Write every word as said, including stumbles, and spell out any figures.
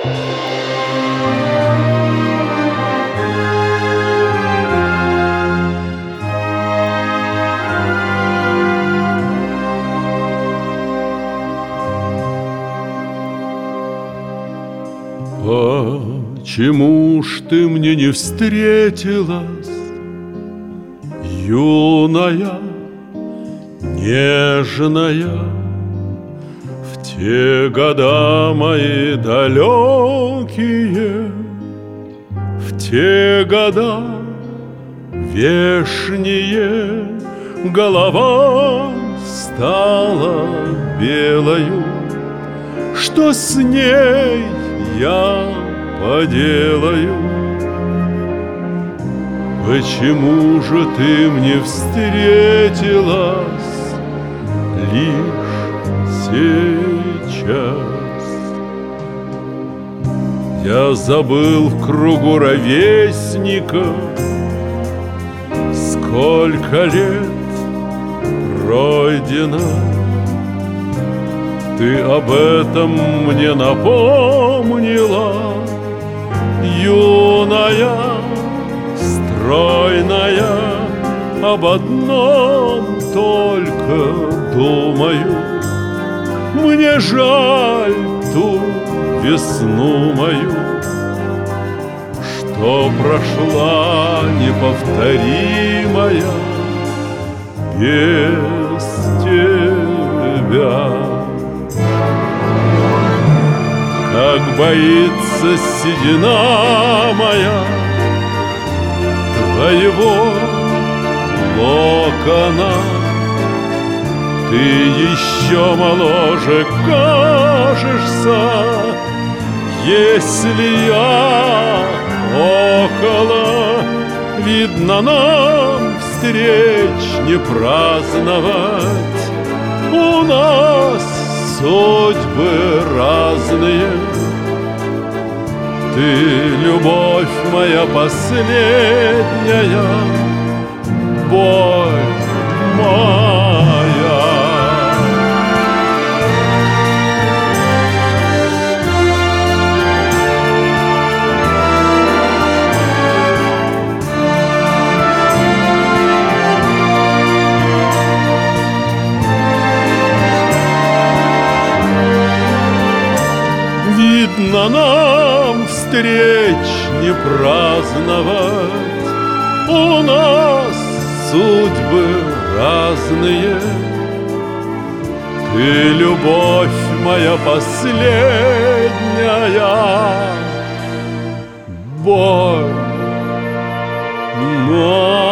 Почему ж ты мне не встретилась, юная, нежная, в те года мои далекие, в те года вешние голова стала белою? Что с ней я поделаю? Почему же ты мне встретилась лишь сейчас? Я забыл в кругу ровесников, сколько лет пройдено. Ты об этом мне напомнила, юная, стройная, об одном только думаю. Мне жаль ту весну мою, что прошла неповторимая без тебя. Как боится седина моя твоего локона, ты еще моложе кажешься, если я около. Видно, нам встреч не праздновать, у нас судьбы разные. Ты, любовь моя последняя, боль моя. Видно, нам встреч не праздновать, у нас судьбы разные. Ты, любовь моя последняя, боль моя.